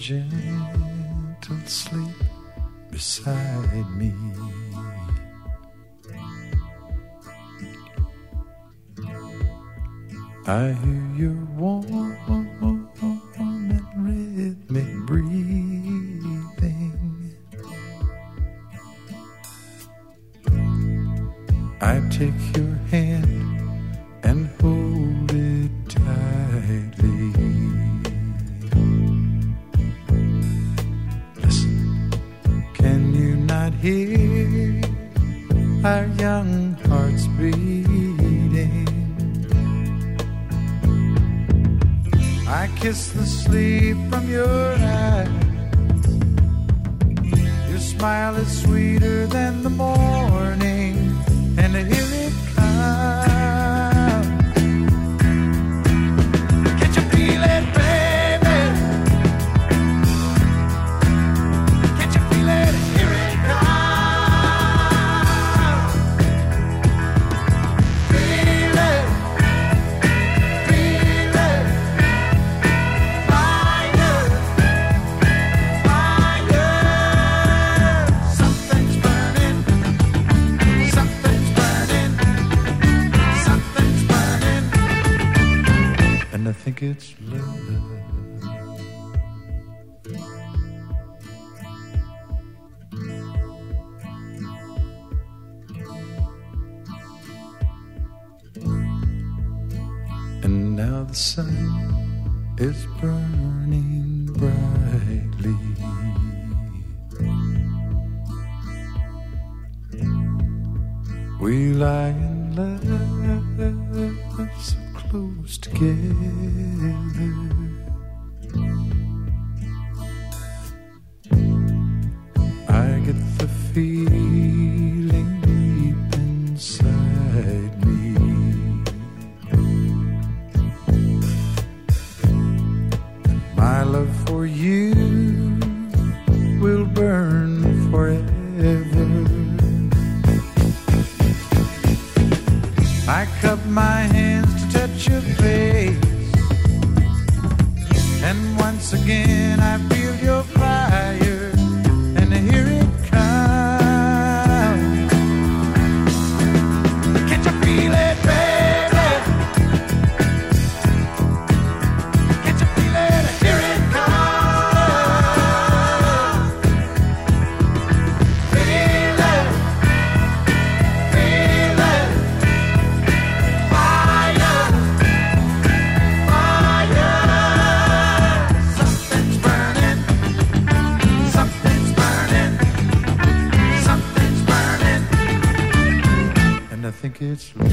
gentle sleep beside me. I hear your warm and rhythmic breathing. I take your hand and hold it tightly. Listen, can you not hear our young hearts beating? I kiss the sleep from your eyes. Your smile is sweeter than the morning, and here it comes. Can't you feel it, baby? Can't you feel it? Here it comes. Feel it, feel it. Fire, fire. Something's burning. Something's burning. Something's burning. And I think it's love. And now the sun is burning brightly. We lie in love so close together. I get the feeling deep inside me. My love for you will burn forever. I cup my hands to touch your face, and once again I feel your fire, and here it comes. Can't you feel it, baby? Can't you feel it? Here it comes. Feel it, feel it. Fire, fire. Something's burning. Something's burning. Something's burning. And I think it's love.